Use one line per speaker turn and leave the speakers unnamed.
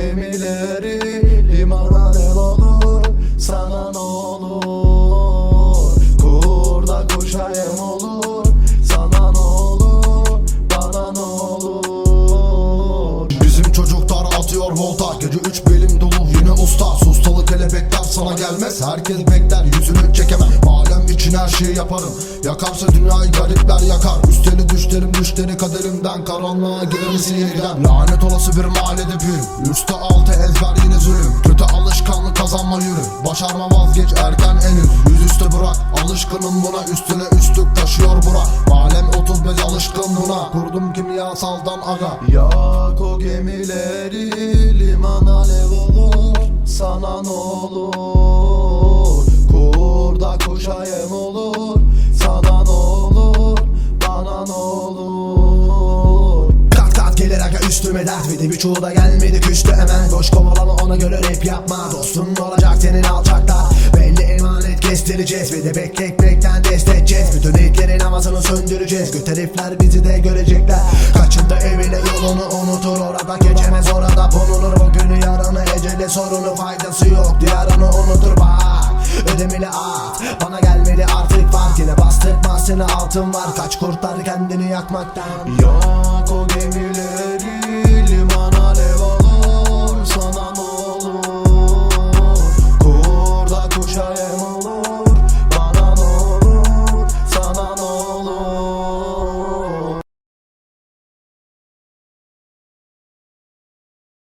gemileri limana el olur. Sana ne olur? Kurda kuşa yem olur. Sana ne olur? Bana ne olur?
Bizim çocuklar atıyor volta, gece 3 belim dolu yine usta. Sustalı kelebekler sana gelmez, herkes bekler yüzünü çekemem. Alem için her şeyi yaparım, yakarsa dünyayı garipler yakar. Üsteli düşlerim düşleri kaderimden, karanlığa gireriz yeniden. Lanet olası bir mahallede büyüm, üstte altı ezber yine zulüm. Kötü alışkanlık kazanma yürü, başarma vazgeç erken henüz. Yüzüstü bırak, alışkınım buna, üstüne üstlük taşıyor bura. Alem 35 alışkın buna, kurdum kimyasaldan aga.
Yak o gemileri limana alev olur. Sana ne olur? Kurda kuşa yem olur. Sana ne olur? Bana ne olur?
Tak tak gelir aga üstüme dert, bir de birçoğu da gelmedi küstü hemen. Koş kovalama, ona göre rap yapma, dostun olacak senin alçaklar. Belli emanet kestireceğiz, bir de beklemekten test edeceğiz. Bütün itlerin havasını söndüreceğiz, göt herifler bizi de görecekler. Kaçında evine yolunu unutur, orada geçemez, orada bulunur. Bugünü yarını eceli sorunu, faydası yok, diyarını unutur bak. Ödemeli at, bana gelmeli artık fark, yine bastırmaz seni altın var. Kaç kurtar kendini yakmaktan.
Yok